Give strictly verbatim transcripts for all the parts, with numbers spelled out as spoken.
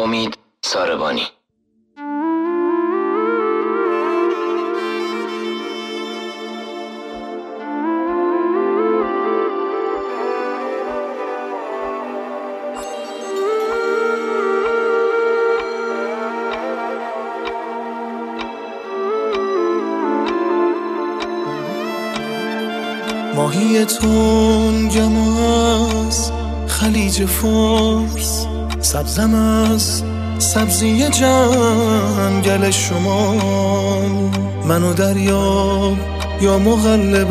امید ساربانی. ماهی تنگم از خلیج فارس، سبزم از سبزی جنگل شما. منو دریاب یا مقلب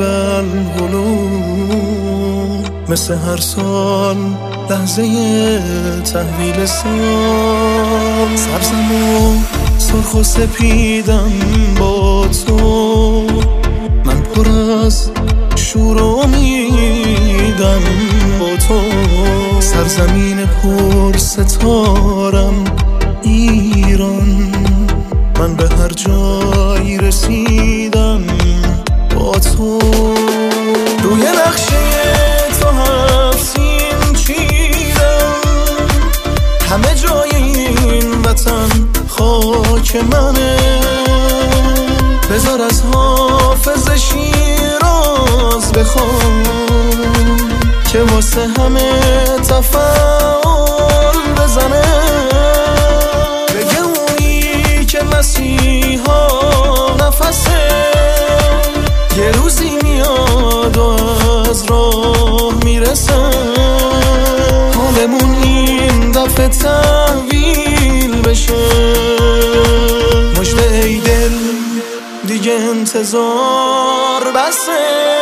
القلوب، مثل هر سال لحظه تحویل سال. سبزم و سرخ و سپیدم با تو، من پر از شور و امیدم با تو. سرزمین پر ستارم ایران، من به هر جایی رسیدم با تو. روی نقشه تو هفسین چیدم، همه جای این وطن خاک منه. بذار از حافظ شیراز بخوام که واسه همه تفاعل بزنه. بگه اونی که مسیحا نفسه، یه روزی میاد و از راه میرسه. حالمون این دفعه تحویل بشه. مژده ای دل دیگه انتظار بسه.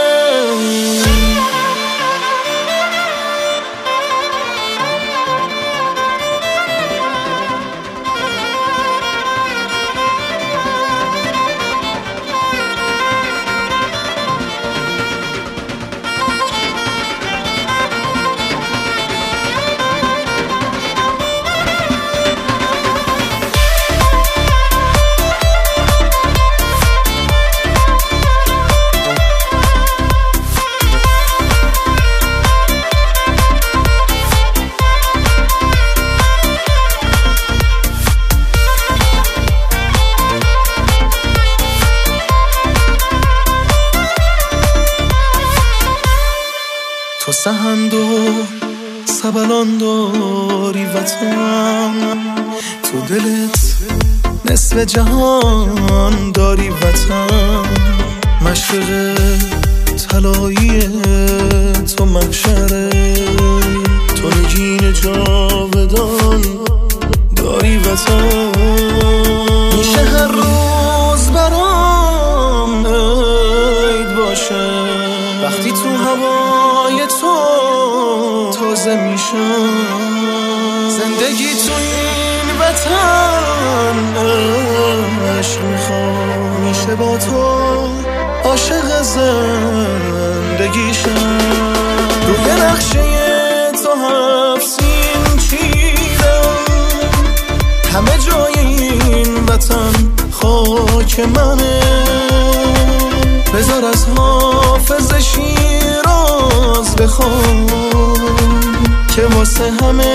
تو سهند و سبلان داری وطن، تو دلت نصف جهان داری وطن. مشرق طلایی تو محشره، تو نگین جاودان داری وطن. میشه هر روز برام عید باشه وقتی تو هوای تو تازه میشم. زندگی تو این وطن عشق میخوام، میشه با تو عاشق زندگیشم. روی نقشه تو هفسین چیدم، همه جای این وطن خاک منه. بذار از حافظ شیراز بخوام که واسه همه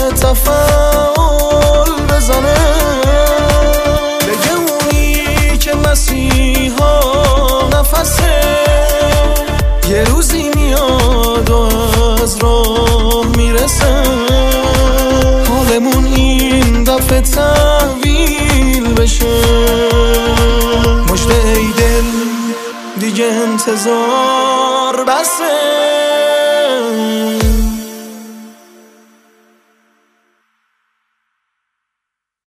تفاعل بزنه. بگه اونی که مسیحا نفسه، یه روزی میاد و از راه میرسه. حالمون این دفعه تحویل بشه. مژده ای دل دیگه انتظار بسه.